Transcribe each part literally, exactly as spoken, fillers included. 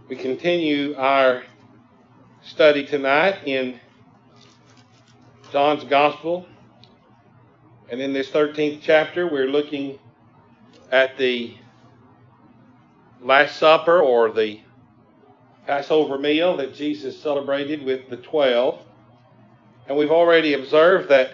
We continue our study tonight in John's Gospel. And in this thirteenth chapter, we're looking at the Last Supper, or the Passover meal that Jesus celebrated with the twelve. And we've already observed that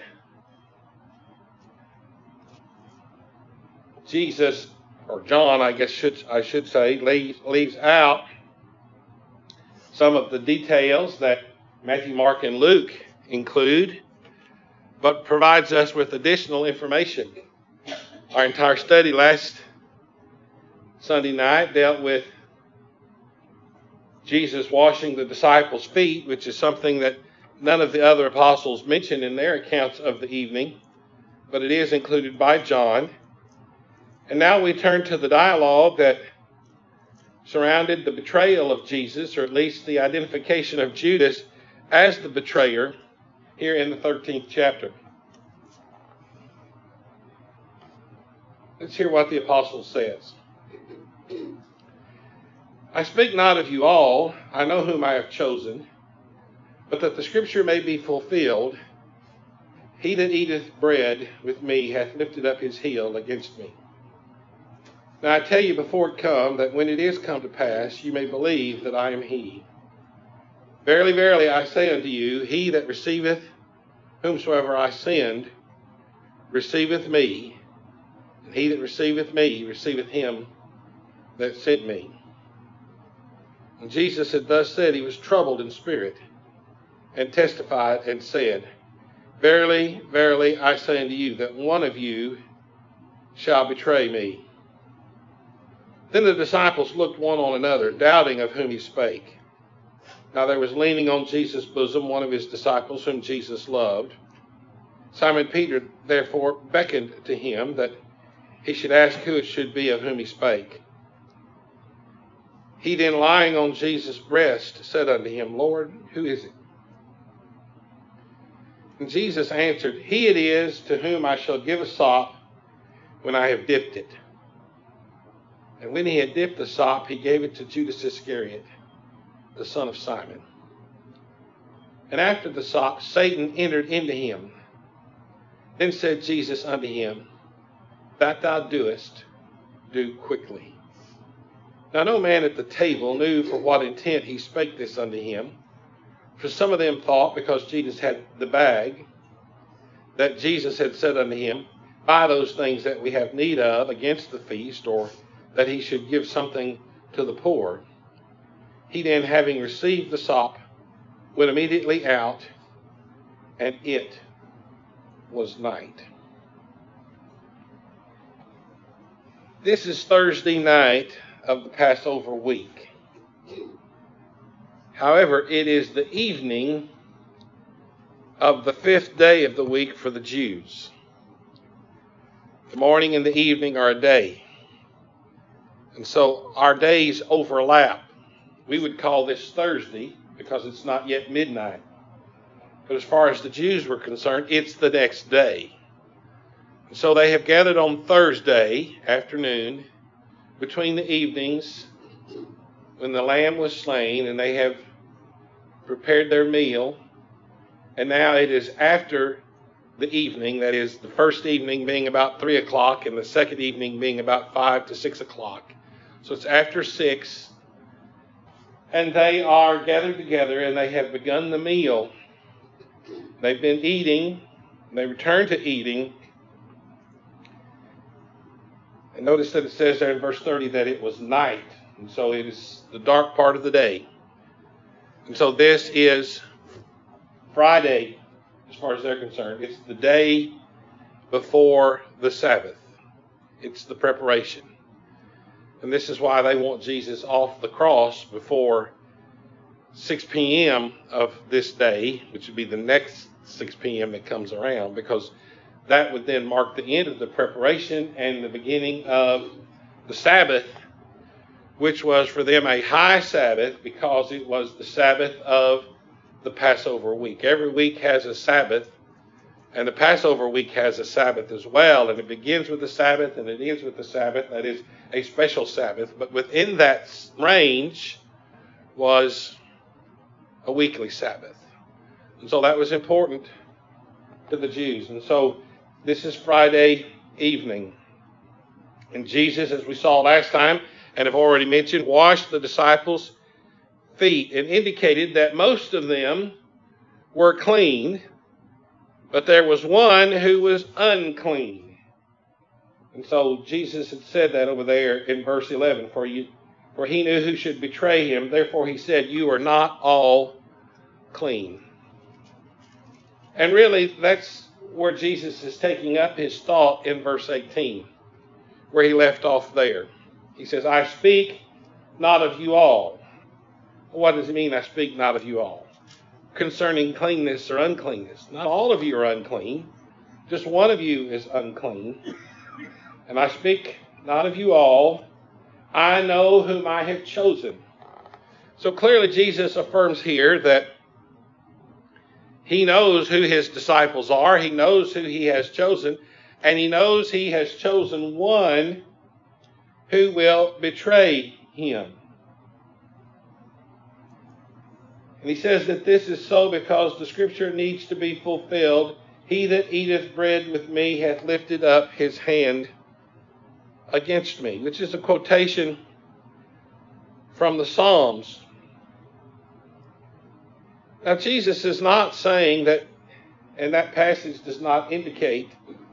Jesus, or John, I guess should, I should say, leaves, leaves out some of the details that Matthew, Mark, and Luke include, but provides us with additional information. Our entire study last Sunday night dealt with Jesus washing the disciples' feet, which is something that none of the other apostles mention in their accounts of the evening, but it is included by John. And now we turn to the dialogue that surrounded the betrayal of Jesus, or at least the identification of Judas as the betrayer, here in the thirteenth chapter. Let's hear what the apostle says. I speak not of you all, I know whom I have chosen, but that the scripture may be fulfilled, he that eateth bread with me hath lifted up his heel against me. Now I tell you before it come, that when it is come to pass, you may believe that I am he. Verily, verily, I say unto you, he that receiveth whomsoever I send, receiveth me, and he that receiveth me, receiveth him that sent me. And Jesus had thus said, he was troubled in spirit, and testified and said, Verily, verily, I say unto you, that one of you shall betray me. Then the disciples looked one on another, doubting of whom he spake. Now there was leaning on Jesus' bosom one of his disciples, whom Jesus loved. Simon Peter therefore beckoned to him, that he should ask who it should be of whom he spake. He then, lying on Jesus' breast, said unto him, Lord, who is it? And Jesus answered, He it is to whom I shall give a sop when I have dipped it. And when he had dipped the sop, he gave it to Judas Iscariot, the son of Simon. And after the sop, Satan entered into him. Then said Jesus unto him, That thou doest, do quickly. Now no man at the table knew for what intent he spake this unto him. For some of them thought, because Jesus had the bag, that Jesus had said unto him, Buy those things that we have need of against the feast, or that he should give something to the poor. He then, having received the sop, went immediately out, and it was night. This is Thursday night of the Passover week. However, it is the evening of the fifth day of the week for the Jews. The morning and the evening are a day. And so our days overlap. We would call this Thursday because it's not yet midnight. But as far as the Jews were concerned, it's the next day. And so they have gathered on Thursday afternoon between the evenings when the lamb was slain, and they have prepared their meal. And now it is after the evening, that is the first evening being about three o'clock and the second evening being about five to six o'clock. So it's after six, and they are gathered together and they have begun the meal. They've been eating, they return to eating. And notice that it says there in verse thirty that it was night, and so it is the dark part of the day. And so this is Friday, as far as they're concerned. It's the day before the Sabbath. It's the preparation. And this is why they want Jesus off the cross before six p.m. of this day, which would be the next six p.m. that comes around, because that would then mark the end of the preparation and the beginning of the Sabbath, which was for them a high Sabbath because it was the Sabbath of the Passover week. Every week has a Sabbath, and the Passover week has a Sabbath as well, and it begins with the Sabbath and it ends with the Sabbath. That is a special Sabbath, but within that range was a weekly Sabbath. And so that was important to the Jews. And so this is Friday evening. And Jesus, as we saw last time and have already mentioned, washed the disciples' feet and indicated that most of them were clean, but there was one who was unclean. And so Jesus had said that over there in verse eleven, for you, for he knew who should betray him. Therefore he said, you are not all clean. And really, that's where Jesus is taking up his thought in verse eighteen, where he left off there. He says, I speak not of you all. What does it mean, I speak not of you all? Concerning cleanness or uncleanness. Not all of you are unclean. Just one of you is unclean. And I speak not of you all. I know whom I have chosen. So clearly Jesus affirms here that he knows who his disciples are. He knows who he has chosen. And he knows he has chosen one who will betray him. And he says that this is so because the scripture needs to be fulfilled. He that eateth bread with me hath lifted up his hand against me, which is a quotation from the Psalms. Now, Jesus is not saying that, and that passage does not indicate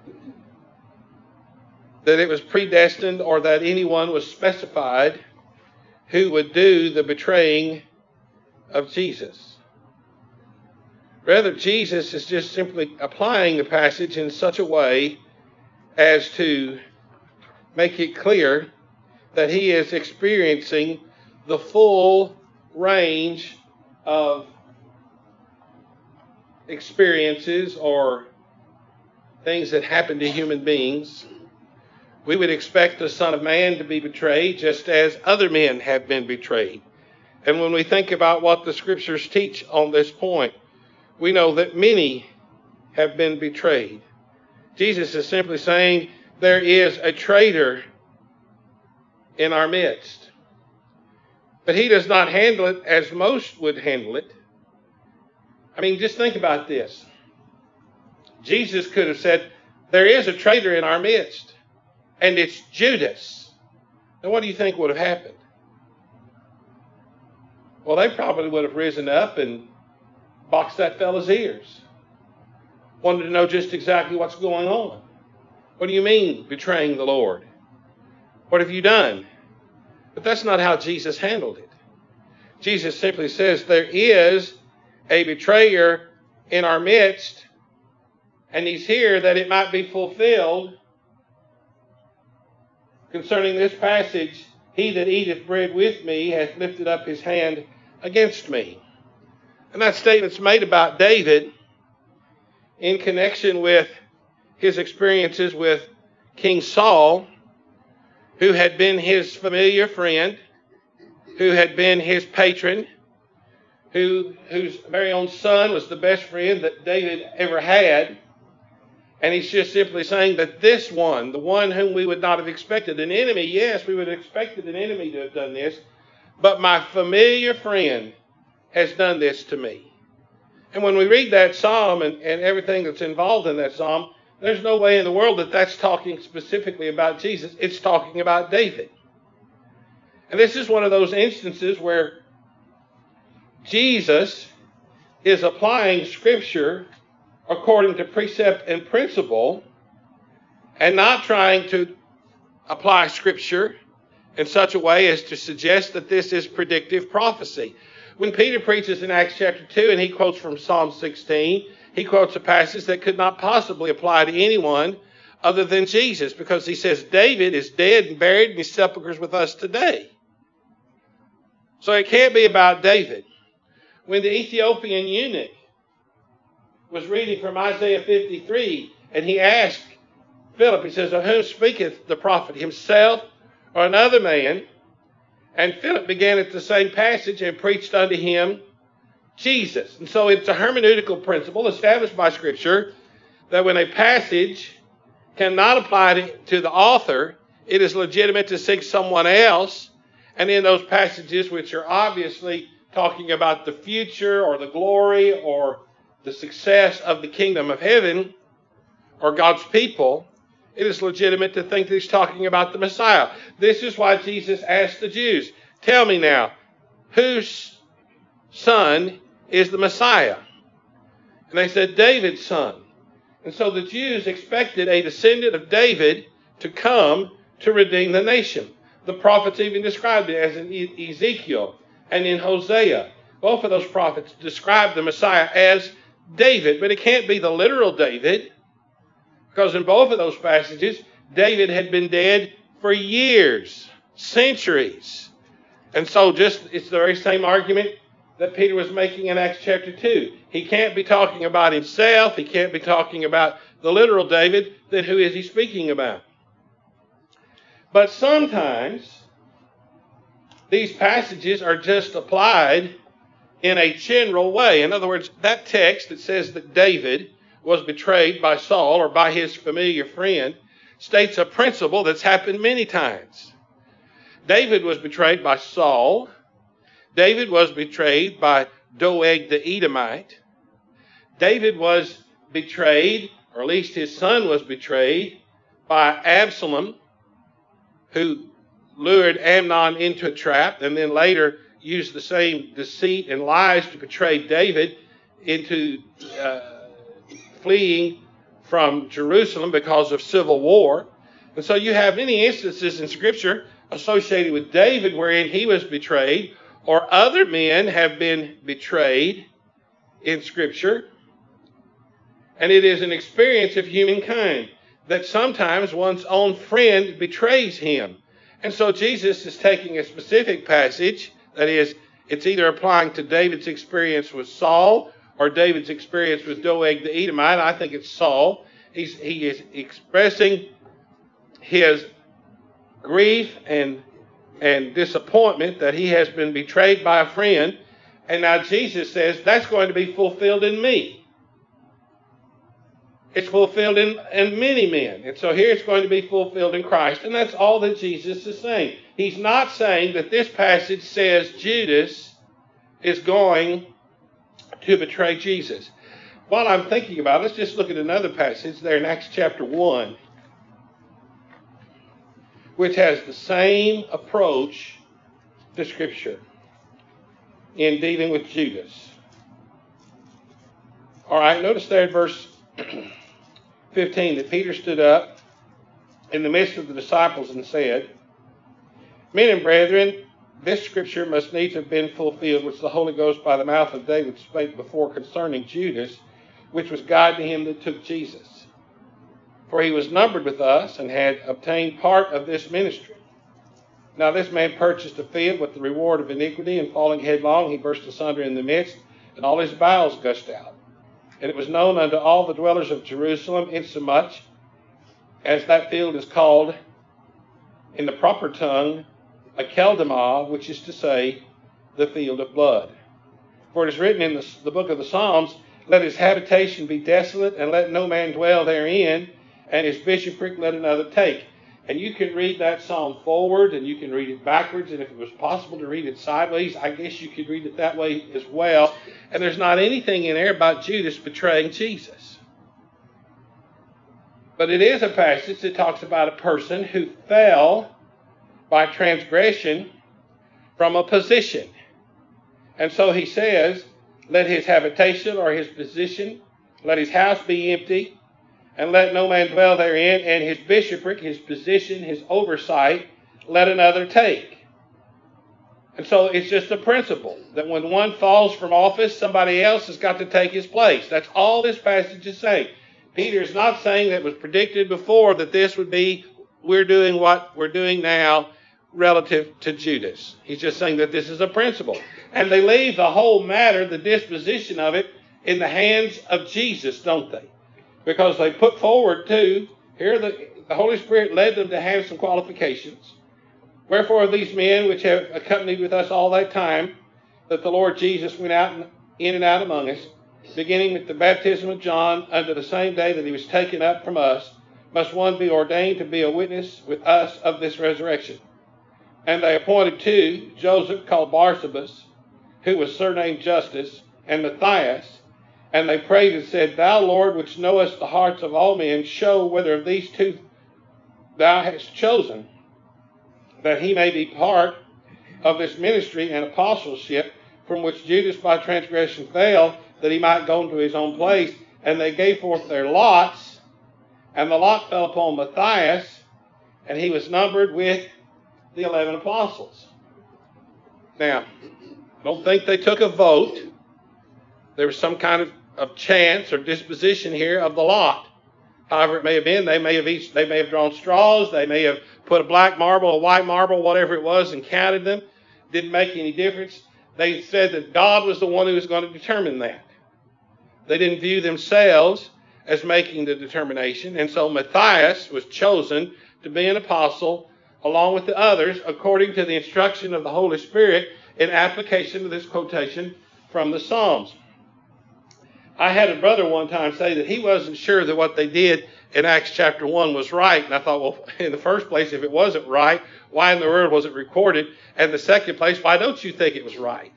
that it was predestined or that anyone was specified who would do the betraying of Jesus. Rather, Jesus is just simply applying the passage in such a way as to make it clear that he is experiencing the full range of experiences or things that happen to human beings. We would expect the Son of Man to be betrayed just as other men have been betrayed. And when we think about what the scriptures teach on this point, we know that many have been betrayed. Jesus is simply saying there is a traitor in our midst. But he does not handle it as most would handle it. I mean, just think about this. Jesus could have said, there is a traitor in our midst, and it's Judas. Now, what do you think would have happened? Well, they probably would have risen up and boxed that fellow's ears. Wanted to know just exactly what's going on. What do you mean, betraying the Lord? What have you done? But that's not how Jesus handled it. Jesus simply says there is a betrayer in our midst, and he's here that it might be fulfilled concerning this passage. He that eateth bread with me hath lifted up his hand against me. And that statement's made about David in connection with his experiences with King Saul, who had been his familiar friend, who had been his patron, who whose very own son was the best friend that David ever had. And he's just simply saying that this one, the one whom we would not have expected, an enemy, yes, we would have expected an enemy to have done this, but my familiar friend has done this to me. And when we read that psalm and, and everything that's involved in that psalm, there's no way in the world that that's talking specifically about Jesus. It's talking about David. And this is one of those instances where Jesus is applying Scripture according to precept and principle, and not trying to apply Scripture in such a way as to suggest that this is predictive prophecy. When Peter preaches in Acts chapter two and he quotes from Psalm sixteen, he quotes a passage that could not possibly apply to anyone other than Jesus, because he says David is dead and buried and his sepulchre is with us today. So it can't be about David. When the Ethiopian eunuch was reading from Isaiah fifty-three, and he asked Philip, he says, of whom speaketh the prophet, himself or another man? And Philip began at the same passage and preached unto him Jesus. And so it's a hermeneutical principle established by Scripture that when a passage cannot apply to, to the author, it is legitimate to seek someone else And in those passages, which are obviously talking about the future or the glory or the success of the kingdom of heaven or God's people, it is legitimate to think that he's talking about the Messiah. This is why Jesus asked the Jews, tell me now, whose son is the Messiah? And they said, David's son. And so the Jews expected a descendant of David to come to redeem the nation. The prophets even described it as in Ezekiel and in Hosea. Both of those prophets described the Messiah as David, but it can't be the literal David, because in both of those passages, David had been dead for years, centuries. And so just it's the very same argument that Peter was making in Acts chapter two. He can't be talking about himself. He can't be talking about the literal David. Then who is he speaking about? But sometimes these passages are just applied in a general way. In other words, that text that says that David was betrayed by Saul or by his familiar friend states a principle that's happened many times. David was betrayed by Saul. David was betrayed by Doeg the Edomite. David was betrayed, or at least his son was betrayed, by Absalom, who lured Amnon into a trap and then later used the same deceit and lies to betray David into uh, fleeing from Jerusalem because of civil war. And so you have many instances in Scripture associated with David wherein he was betrayed, or other men have been betrayed in Scripture. And it is an experience of humankind that sometimes one's own friend betrays him. And so Jesus is taking a specific passage, that is, it's either applying to David's experience with Saul or David's experience with Doeg the Edomite. I think it's Saul. He's, he is expressing his grief and, and disappointment that he has been betrayed by a friend. And now Jesus says that's going to be fulfilled in me. It's fulfilled in, in many men. And so here it's going to be fulfilled in Christ. And that's all that Jesus is saying. He's not saying that this passage says Judas is going to betray Jesus. While I'm thinking about it, let's just look at another passage there in Acts chapter one, which has the same approach to Scripture in dealing with Judas. All right, notice there in verse fifteen that Peter stood up in the midst of the disciples and said, Men and brethren, this scripture must needs have been fulfilled, which the Holy Ghost by the mouth of David spake before concerning Judas, which was guide to him that took Jesus. For he was numbered with us and had obtained part of this ministry. Now this man purchased a field with the reward of iniquity, and falling headlong, he burst asunder in the midst, and all his bowels gushed out. And it was known unto all the dwellers of Jerusalem, insomuch as that field is called in the proper tongue Akeldama, which is to say, the field of blood. For it is written in the, the book of the Psalms, Let his habitation be desolate, and let no man dwell therein, and his bishopric let another take. And you can read that psalm forward, and you can read it backwards, and if it was possible to read it sideways, I guess you could read it that way as well. And there's not anything in there about Judas betraying Jesus. But it is a passage that talks about a person who fell by transgression from a position. And so he says, let his habitation or his position, let his house be empty, and let no man dwell therein, and his bishopric, his position, his oversight, let another take. And so it's just a principle that when one falls from office, somebody else has got to take his place. That's all this passage is saying. Peter is not saying that it was predicted before that this would be, we're doing what we're doing now relative to Judas. He's just saying that this is a principle. And they leave the whole matter, the disposition of it, in the hands of Jesus, don't they? Because they put forward too, here the, the Holy Spirit led them to have some qualifications. Wherefore these men which have accompanied with us all that time, that the Lord Jesus went out and in and out among us, beginning with the baptism of John unto the same day that he was taken up from us, must one be ordained to be a witness with us of this resurrection. And they appointed two, Joseph called Barsabas, who was surnamed Justus, and Matthias. And they prayed and said, Thou, Lord, which knowest the hearts of all men, show whether of these two thou hast chosen, that he may be part of this ministry and apostleship, from which Judas by transgression fell, that he might go into his own place. And they gave forth their lots, and the lot fell upon Matthias, and he was numbered with the eleven apostles. Now, don't think they took a vote. There was some kind of, of chance or disposition here of the lot. However it may have been, they may have each they may have drawn straws, they may have put a black marble, a white marble, whatever it was, and counted them. Didn't make any difference. They said that God was the one who was going to determine that. They didn't view themselves as making the determination. And so Matthias was chosen to be an apostle along with the others according to the instruction of the Holy Spirit in application of this quotation from the Psalms. I had a brother one time say that he wasn't sure that what they did in Acts chapter one was right. And I thought, well, in the first place, if it wasn't right, why in the world was it recorded? And in the second place, why don't you think it was right?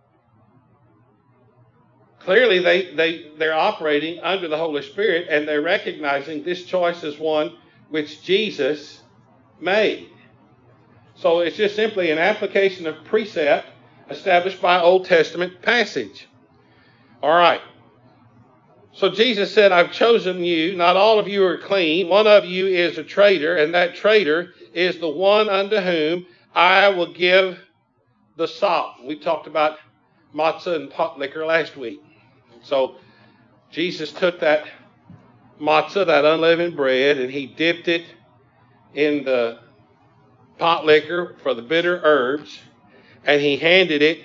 Clearly, they, they, they're operating under the Holy Spirit, and they're recognizing this choice as one which Jesus made. So it's just simply an application of precept established by Old Testament passage. All right. So Jesus said, I've chosen you. Not all of you are clean. One of you is a traitor, and that traitor is the one unto whom I will give the sop. We talked about matzah and pot liquor last week. So Jesus took that matzah, that unleavened bread, and he dipped it in the pot liquor for the bitter herbs, and he handed it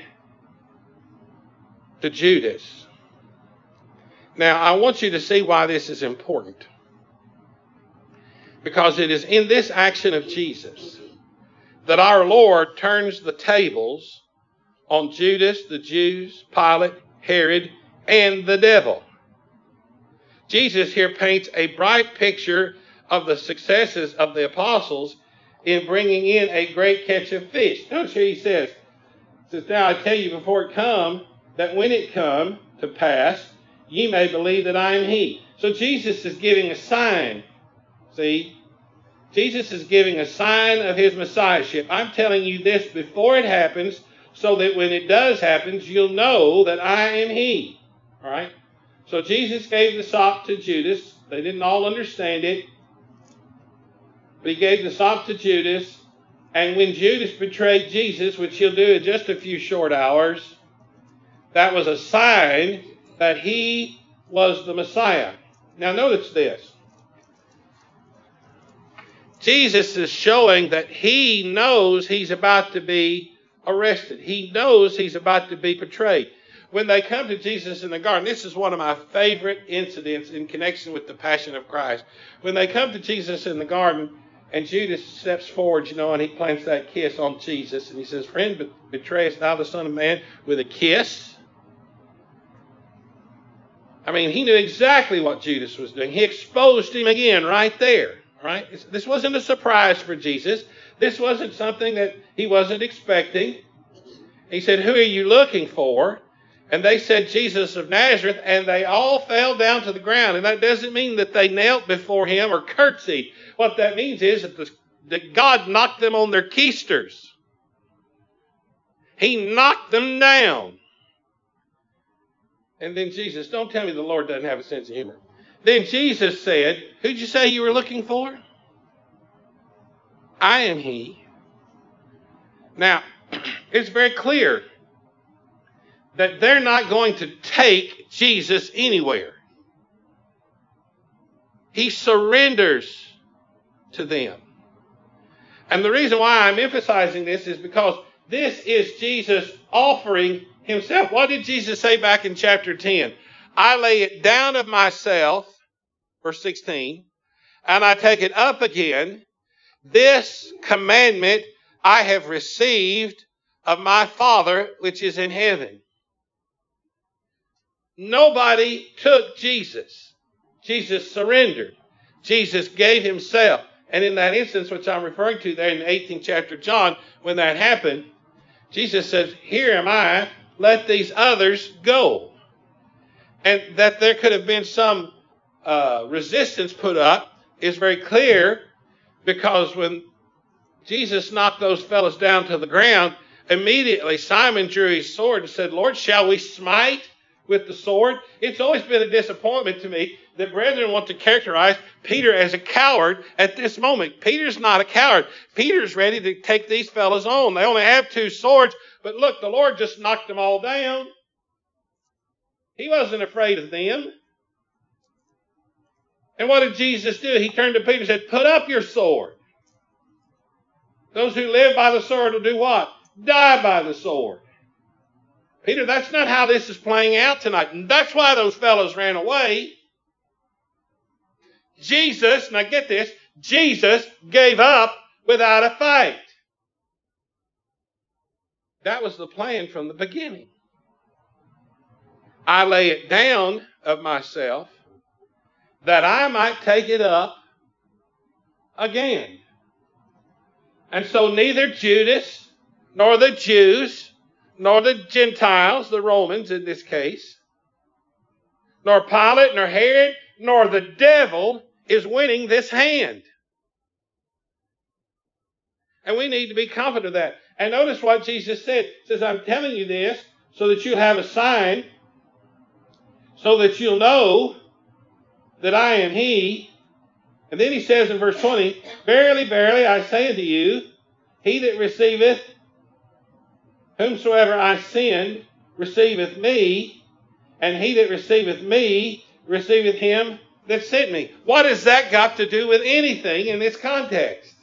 to Judas. Now, I want you to see why this is important. Because it is in this action of Jesus that our Lord turns the tables on Judas, the Jews, Pilate, Herod, and the devil. Jesus here paints a bright picture of the successes of the apostles in bringing in a great catch of fish. Notice here he says, says, Now I tell you before it come, that when it come to pass, ye may believe that I am he. So Jesus is giving a sign. See? Jesus is giving a sign of his messiahship. I'm telling you this before it happens, so that when it does happen, you'll know that I am he. All right? So Jesus gave the sop to Judas. They didn't all understand it. But he gave the sop to Judas. And when Judas betrayed Jesus, which he'll do in just a few short hours, that was a sign that he was the Messiah. Now notice this. Jesus is showing that he knows he's about to be arrested. He knows he's about to be betrayed. When they come to Jesus in the garden, this is one of my favorite incidents in connection with the Passion of Christ. When they come to Jesus in the garden, and Judas steps forward, you know, and he plants that kiss on Jesus, and he says, Friend, betrayest thou the Son of Man with a kiss? I mean, he knew exactly what Judas was doing. He exposed him again right there. Right? This wasn't a surprise for Jesus. This wasn't something that he wasn't expecting. He said, Who are you looking for? And they said, Jesus of Nazareth, and they all fell down to the ground. And that doesn't mean that they knelt before him or curtsied. What that means is that, the, that God knocked them on their keisters. He knocked them down. And then Jesus, don't tell me the Lord doesn't have a sense of humor. Then Jesus said, Who'd you say you were looking for? I am he. Now, it's very clear that they're not going to take Jesus anywhere. He surrenders to them. And the reason why I'm emphasizing this is because this is Jesus offering himself. What did Jesus say back in chapter ten? I lay it down of myself, verse sixteen, and I take it up again. This commandment I have received of my Father which is in heaven. Nobody took Jesus. Jesus surrendered. Jesus gave himself. And in that instance, which I'm referring to there in the eighteenth chapter of John, when that happened, Jesus says, here am I, let these others go. And that there could have been some uh, resistance put up is very clear, because when Jesus knocked those fellows down to the ground, immediately Simon drew his sword and said, Lord, shall we smite with the sword? It's always been a disappointment to me that brethren want to characterize Peter as a coward at this moment. Peter's not a coward. Peter's ready to take these fellows on. They only have two swords, but look, the Lord just knocked them all down. He wasn't afraid of them. And what did Jesus do? He turned to Peter and said, put up your sword. Those who live by the sword will do what? Die by the sword. Peter, that's not how this is playing out tonight. And that's why those fellows ran away. Jesus, now get this, Jesus gave up without a fight. That was the plan from the beginning. I lay it down of myself that I might take it up again. And so neither Judas, nor the Jews, nor the Gentiles, the Romans in this case, nor Pilate, nor Herod, nor the devil is winning this hand. And we need to be confident of that. And notice what Jesus said. He says, I'm telling you this so that you'll have a sign, so that you'll know that I am he. And then he says in verse twenty, verily, verily, I say unto you, he that receiveth whomsoever I send receiveth me, and he that receiveth me receiveth him that sent me. What has that got to do with anything in this context?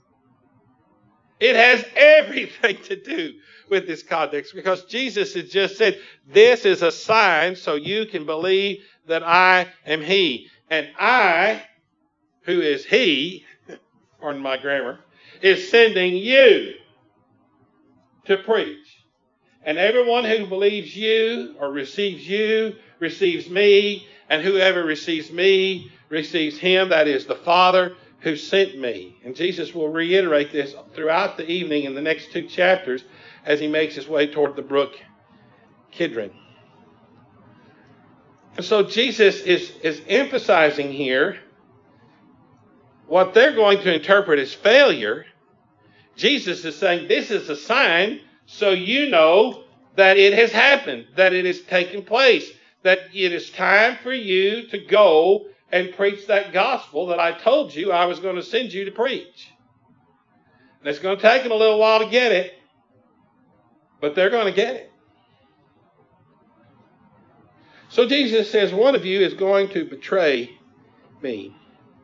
It has everything to do with this context, because Jesus has just said, this is a sign so you can believe that I am he. And I, who is he, pardon my grammar, is sending you to preach. And everyone who believes you or receives you receives me, and whoever receives me receives him, that is the Father who sent me. And Jesus will reiterate this throughout the evening in the next two chapters as he makes his way toward the brook Kidron. And so Jesus is, is emphasizing here what they're going to interpret as failure. Jesus is saying this is a sign so you know that it has happened, that it has taken place, that it is time for you to go and preach that gospel that I told you I was going to send you to preach. And it's going to take them a little while to get it, but they're going to get it. So Jesus says, one of you is going to betray me.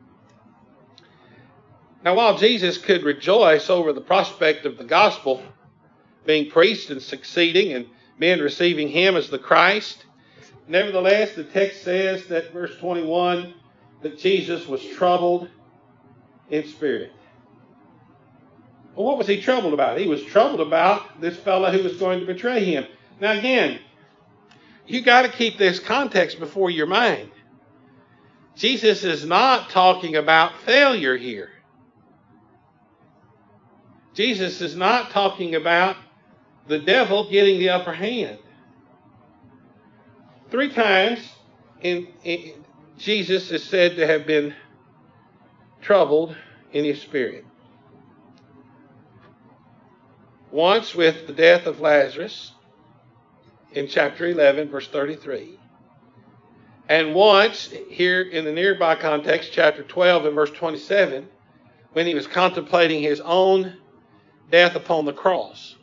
Now, while Jesus could rejoice over the prospect of the gospel being preached and succeeding and men receiving him as the Christ, nevertheless, the text says that verse twenty-one, that Jesus was troubled in spirit. Well, what was he troubled about? He was troubled about this fellow who was going to betray him. Now, again, you got to keep this context before your mind. Jesus is not talking about failure here. Jesus is not talking about the devil getting the upper hand. Three times in, in, Jesus is said to have been troubled in his spirit. Once with the death of Lazarus in chapter eleven, verse thirty-three. And once here in the nearby context, chapter twelve and verse twenty-seven, when he was contemplating his own death upon the cross.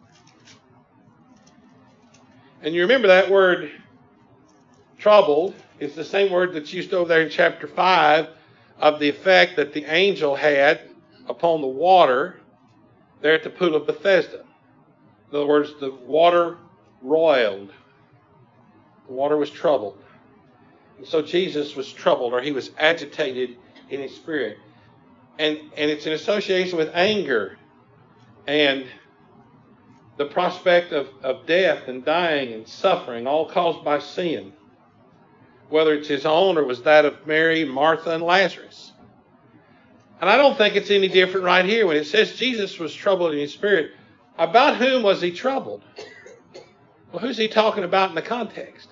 And you remember that word troubled is the same word that's used over there in chapter five of the effect that the angel had upon the water there at the pool of Bethesda. In other words, the water roiled. The water was troubled. And so Jesus was troubled, or he was agitated in his spirit. And, and it's in association with anger and the prospect of, of death and dying and suffering, all caused by sin, whether it's his own or was that of Mary, Martha, and Lazarus. And I don't think it's any different right here. When it says Jesus was troubled in his spirit, about whom was he troubled? Well, who's he talking about in the context?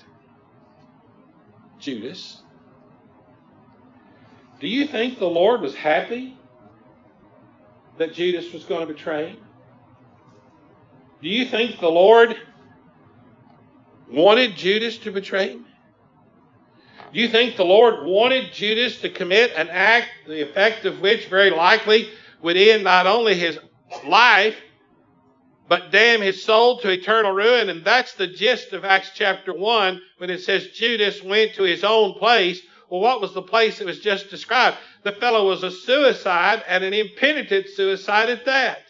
Judas. Do you think the Lord was happy that Judas was going to betray him? Do you think the Lord wanted Judas to betray him? Do you think the Lord wanted Judas to commit an act, the effect of which very likely would end not only his life, but damn his soul to eternal ruin? And that's the gist of Acts chapter one when it says Judas went to his own place. Well, what was the place that was just described? The fellow was a suicide, and an impenitent suicide at that.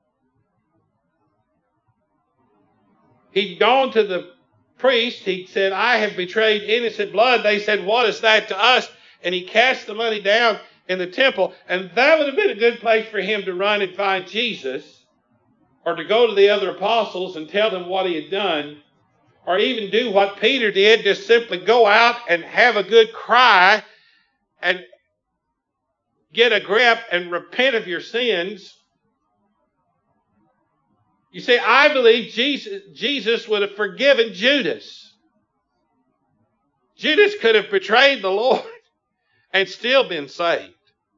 He'd gone to the priest. He said, I have betrayed innocent blood. They said, what is that to us? And he cast the money down in the temple. And that would have been a good place for him to run and find Jesus, or to go to the other apostles and tell them what he had done, or even do what Peter did, just simply go out and have a good cry and get a grip and repent of your sins. You see, I believe Jesus, Jesus would have forgiven Judas. Judas could have betrayed the Lord and still been saved.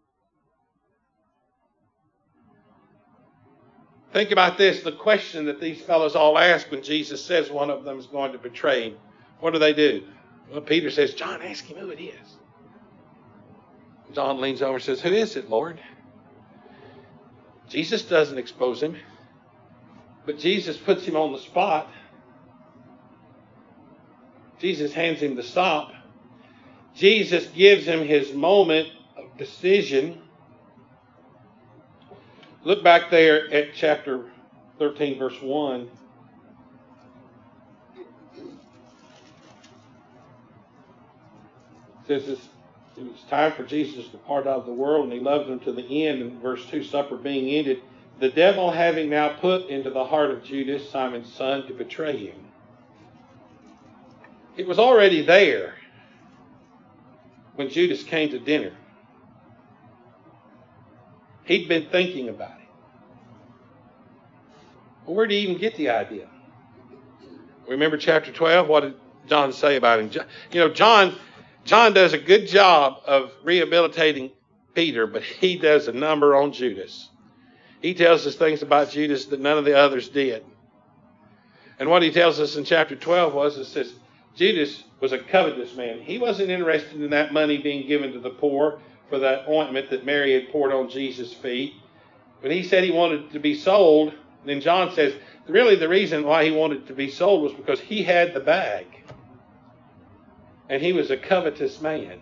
Think about this, the question that these fellows all ask when Jesus says one of them is going to betray him. What do they do? Well, Peter says, John, ask him who it is. John leans over and says, who is it, Lord? Jesus doesn't expose him, but Jesus puts him on the spot. Jesus hands him the stop. Jesus gives him his moment of decision. Look back there at chapter thirteen, verse one. It says this, it was time for Jesus to depart out of the world, and he loved them to the end. In verse two, supper being ended, the devil having now put into the heart of Judas, Simon's son, to betray him. It was already there when Judas came to dinner. He'd been thinking about it. Well, where did he even get the idea? Remember chapter twelve? What did John say about him? You know, John, John does a good job of rehabilitating Peter, but he does a number on Judas. He tells us things about Judas that none of the others did. And what he tells us in chapter twelve was, it says, Judas was a covetous man. He wasn't interested in that money being given to the poor for that ointment that Mary had poured on Jesus' feet. When he said he wanted to be sold, then John says, really the reason why he wanted to be sold was because he had the bag. And he was a covetous man.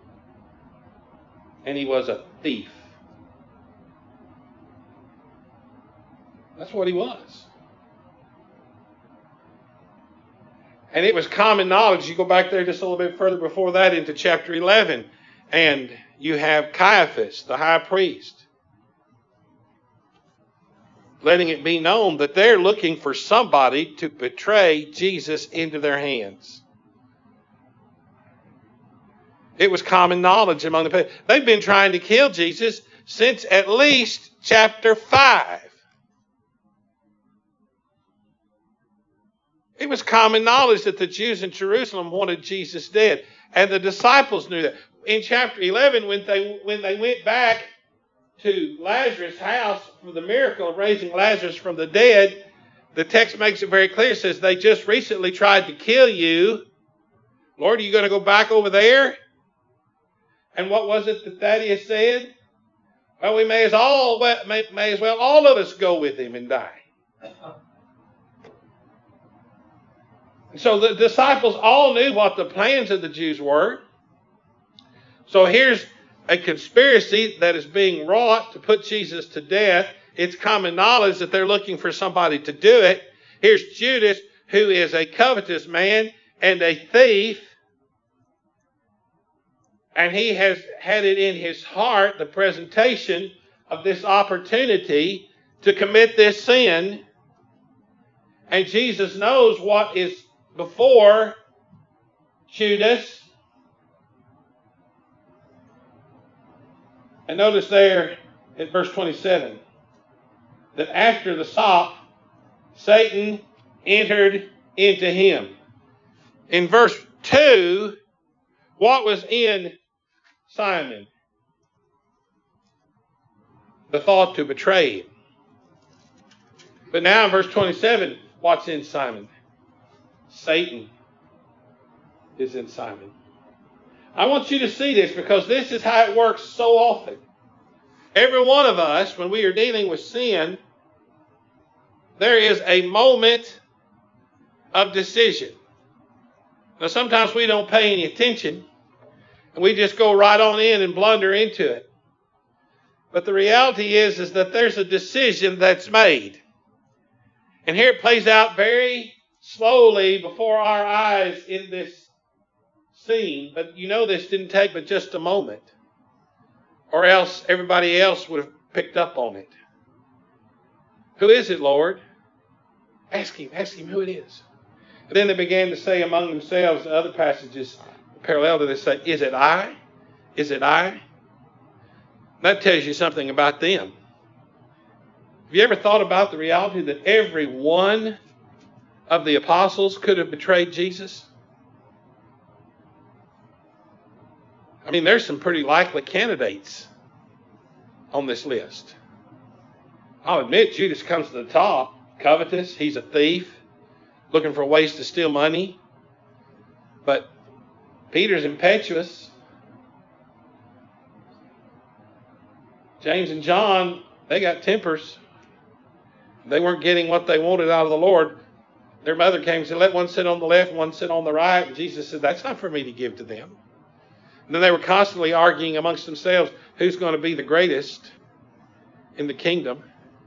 And he was a thief. That's what he was. And it was common knowledge. You go back there just a little bit further before that into chapter eleven. And you have Caiaphas, the high priest, letting it be known that they're looking for somebody to betray Jesus into their hands. It was common knowledge among the people. They've been trying to kill Jesus since at least chapter five. It was common knowledge that the Jews in Jerusalem wanted Jesus dead. And the disciples knew that. In chapter eleven, when they, when they went back to Lazarus' house for the miracle of raising Lazarus from the dead, the text makes it very clear. It says, they just recently tried to kill you. Lord, are you going to go back over there? And what was it that Thaddeus said? Well, we may as, all, may, may as well all of us go with him and die. So the disciples all knew what the plans of the Jews were. So here's a conspiracy that is being wrought to put Jesus to death. It's common knowledge that they're looking for somebody to do it. Here's Judas, who is a covetous man and a thief. And he has had it in his heart, the presentation of this opportunity to commit this sin. And Jesus knows what is before Judas. And notice there in verse twenty-seven that after the sop, Satan entered into him. In verse two, what was in Simon? The thought to betray him. But now in verse twenty-seven, what's in Simon? Satan is in Simon. I want you to see this because this is how it works so often. Every one of us, when we are dealing with sin, there is a moment of decision. Now, sometimes we don't pay any attention, and we just go right on in and blunder into it. But the reality is, is that there's a decision that's made. And here it plays out very slowly before our eyes in this scene. But you know this didn't take but just a moment, or else everybody else would have picked up on it. Who is it, Lord? Ask him, ask him who it is. And then they began to say among themselves, the other passages parallel to this say, is it I? Is it I? That tells you something about them. Have you ever thought about the reality that every one of the apostles could have betrayed Jesus? I mean, there's some pretty likely candidates on this list. I'll admit Judas comes to the top. Covetous, he's a thief, looking for ways to steal money. But Peter's impetuous. James and John, they got tempers. They weren't getting what they wanted out of the Lord. Their mother came and said, let one sit on the left, one sit on the right. And Jesus said, that's not for me to give to them. And then they were constantly arguing amongst themselves who's going to be the greatest in the kingdom.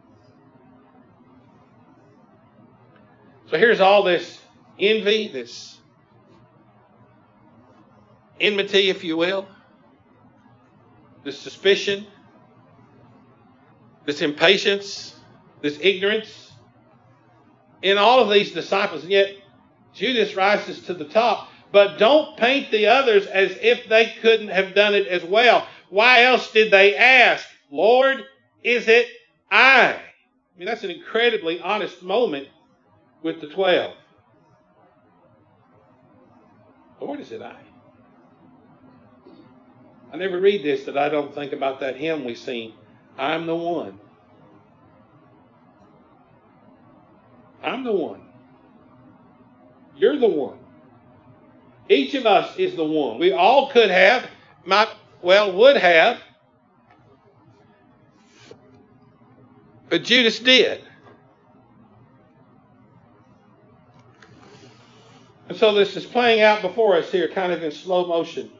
So here's all this envy, this enmity, if you will, this suspicion, this impatience, this ignorance in all of these disciples. And yet Judas rises to the top. But don't paint the others as if they couldn't have done it as well. Why else did they ask, Lord, is it I? I mean, that's an incredibly honest moment with the twelve. Lord, is it I? I never read this that I don't think about that hymn we sing, I'm the one. I'm the one. You're the one. Each of us is the one. We all could have, might, well, would have. But Judas did. And so this is playing out before us here, kind of in slow motion.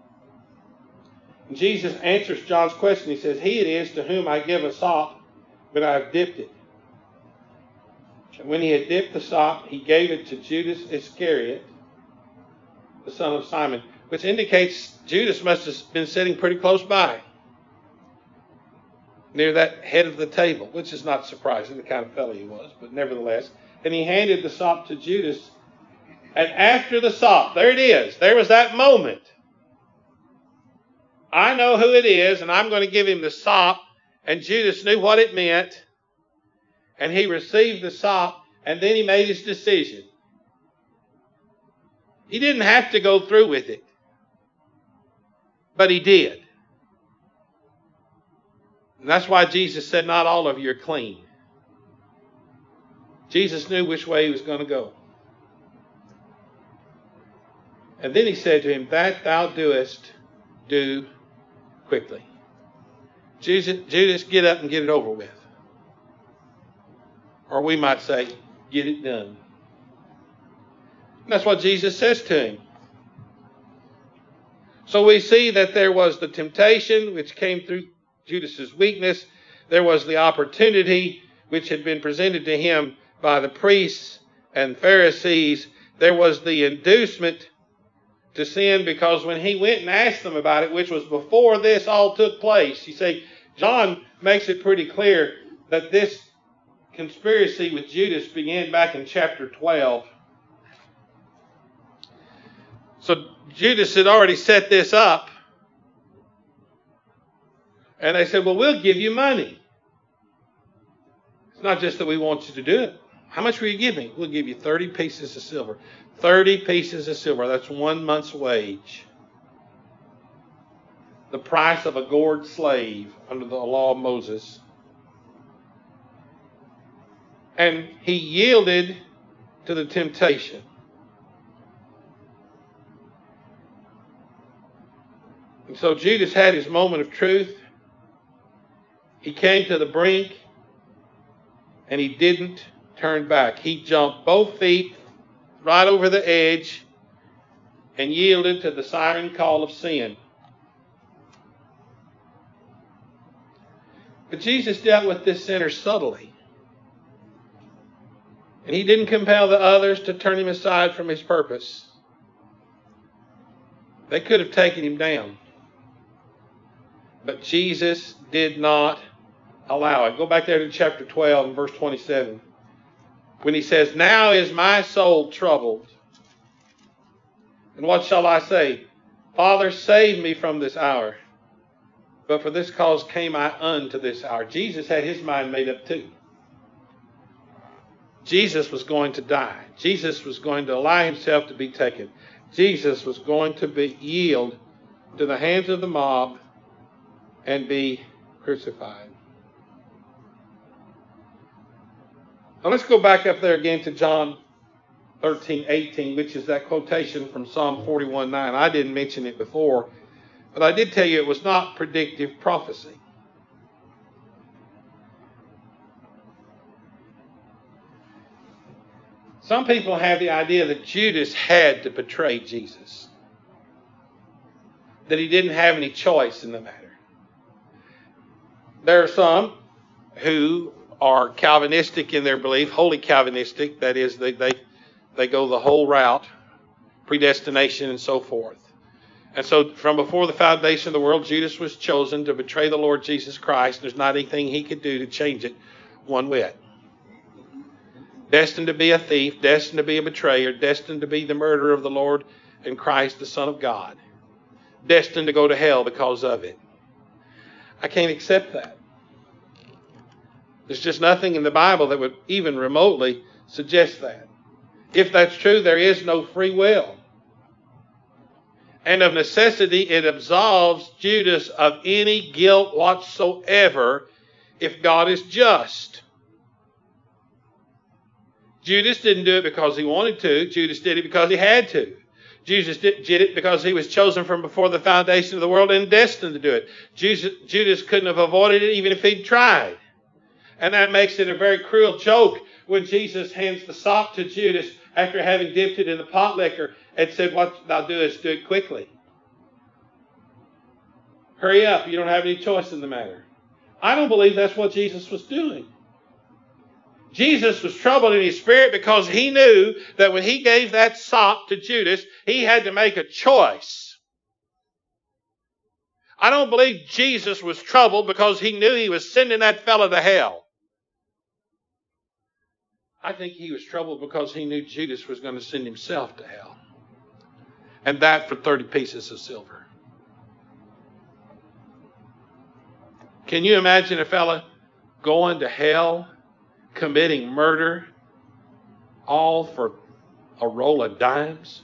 And Jesus answers John's question. He says, he it is to whom I give a sop when I have dipped it. And when he had dipped the sop, he gave it to Judas Iscariot, the son of Simon, which indicates Judas must have been sitting pretty close by, near that head of the table, which is not surprising, the kind of fellow he was, but nevertheless. And he handed the sop to Judas. And after the sop, there it is, there was that moment. I know who it is, and I'm going to give him the sop. And Judas knew what it meant. And he received the sop, and then he made his decision. He didn't have to go through with it, but he did. And that's why Jesus said, not all of you are clean. Jesus knew which way he was going to go. And then he said to him, that thou doest, do quickly. Jesus, Judas, get up and get it over with. Or we might say, get it done. And that's what Jesus says to him. So we see that there was the temptation which came through Judas's weakness. There was the opportunity which had been presented to him by the priests and Pharisees. There was the inducement to sin, because when he went and asked them about it, which was before this all took place, you see, John makes it pretty clear that this conspiracy with Judas began back in chapter twelve. So Judas had already set this up And they said, well, we'll give you money. It's not just that we want you to do it. How much will you give me? We'll give you thirty pieces of silver. thirty pieces of silver. That's one month's wage. The price of a gored slave under the law of Moses. And he yielded to the temptation. And so Judas had his moment of truth. He came to the brink and he didn't turn back. He jumped both feet right over the edge and yielded to the siren call of sin. But Jesus dealt with this sinner subtly. And he didn't compel the others to turn him aside from his purpose. They could have taken him down. But Jesus did not allow it. Go back there to chapter twelve and verse twenty-seven. When he says, now is my soul troubled. And what shall I say? Father, save me from this hour. But for this cause came I unto this hour. Jesus had his mind made up too. Jesus was going to die. Jesus was going to allow himself to be taken. Jesus was going to be yield to the hands of the mob and be crucified. Now let's go back up there again to John thirteen eighteen, which is that quotation from Psalm forty-one nine. I didn't mention it before, but I did tell you it was not predictive prophecy. Some people have the idea that Judas had to betray Jesus, that he didn't have any choice in the matter. There are some who are Calvinistic in their belief, wholly Calvinistic, that is, they, they, they go the whole route, predestination and so forth. And so from before the foundation of the world, Judas was chosen to betray the Lord Jesus Christ. There's not anything he could do to change it one whit. Destined to be a thief, destined to be a betrayer, destined to be the murderer of the Lord and Christ, the Son of God. Destined to go to hell because of it. I can't accept that. There's just nothing in the Bible that would even remotely suggest that. If that's true, there is no free will. And of necessity, it absolves Judas of any guilt whatsoever if God is just. Judas didn't do it because he wanted to. Judas did it because he had to. Judas did it because he was chosen from before the foundation of the world and destined to do it. Jesus, Judas couldn't have avoided it even if he'd tried. And that makes it a very cruel joke when Jesus hands the sop to Judas after having dipped it in the pot liquor and said, what thou doest, do it quickly. Hurry up, you don't have any choice in the matter. I don't believe that's what Jesus was doing. Jesus was troubled in his spirit because he knew that when he gave that sop to Judas, he had to make a choice. I don't believe Jesus was troubled because he knew he was sending that fellow to hell. I think he was troubled because he knew Judas was going to send himself to hell. And that for thirty pieces of silver. Can you imagine a fellow going to hell, committing murder, all for a roll of dimes?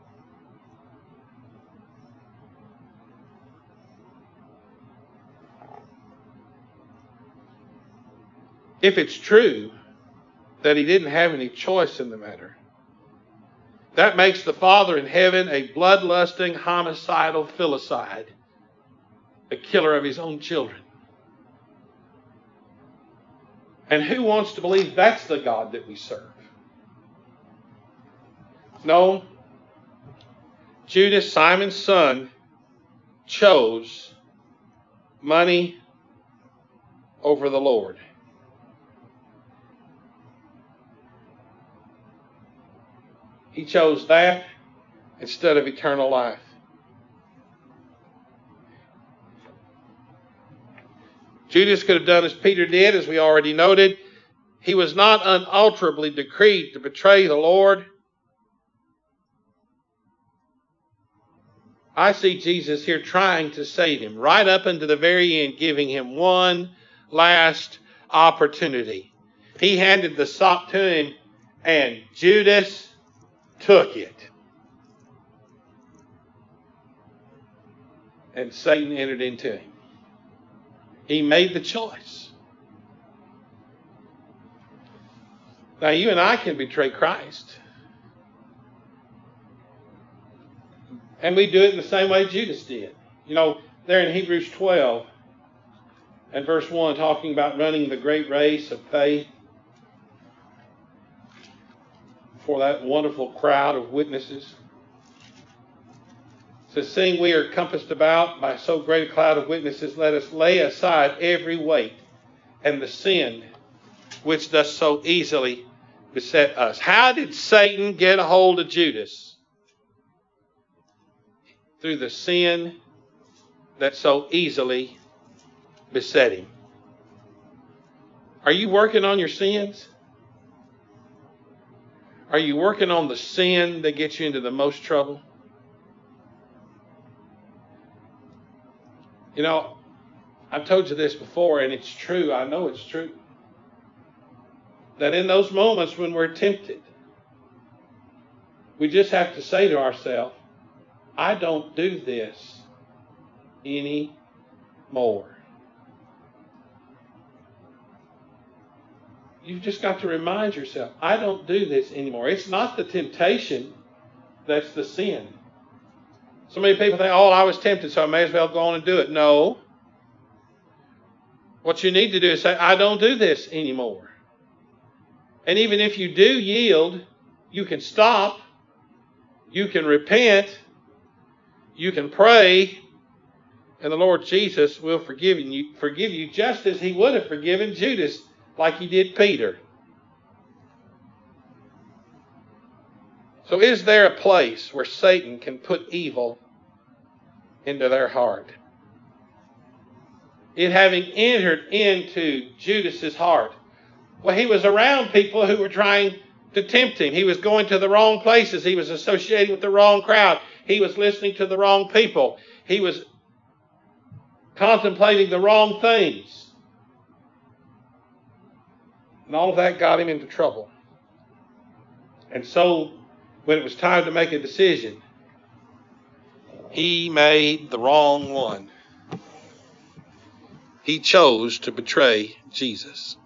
If it's true that he didn't have any choice in the matter, that makes the Father in heaven a bloodlusting, homicidal filicide, a killer of his own children. And who wants to believe that's the God that we serve? No. Judas, Simon's son, chose money over the Lord. He chose that instead of eternal life. Judas could have done as Peter did, as we already noted. He was not unalterably decreed to betray the Lord. I see Jesus here trying to save him, right up into the very end, giving him one last opportunity. He handed the sop to him, and Judas took it. And Satan entered into him. He made the choice. Now, you and I can betray Christ. And we do it in the same way Judas did. You know, there in Hebrews twelve and verse one, talking about running the great race of faith for that wonderful crowd of witnesses. It says, seeing we are compassed about by so great a cloud of witnesses, let us lay aside every weight and the sin which does so easily beset us. How did Satan get a hold of Judas? Through the sin that so easily beset him. Are you working on your sins? Are you working on the sin that gets you into the most trouble? You know, I've told you this before, and it's true. I know it's true. That in those moments when we're tempted, we just have to say to ourselves, I don't do this anymore. You've just got to remind yourself, I don't do this anymore. It's not the temptation that's the sin. So many people think, oh, I was tempted, so I may as well go on and do it. No. What you need to do is say, I don't do this anymore. And even if you do yield, you can stop. You can repent. You can pray. And the Lord Jesus will forgive you, forgive you just as he would have forgiven Judas, like he did Peter. So is there a place where Satan can put evil into their heart? It having entered into Judas's heart. Well, he was around people who were trying to tempt him. He was going to the wrong places. He was associating with the wrong crowd. He was listening to the wrong people. He was contemplating the wrong things. And all of that got him into trouble. And so, when it was time to make a decision, he made the wrong one. He chose to betray Jesus.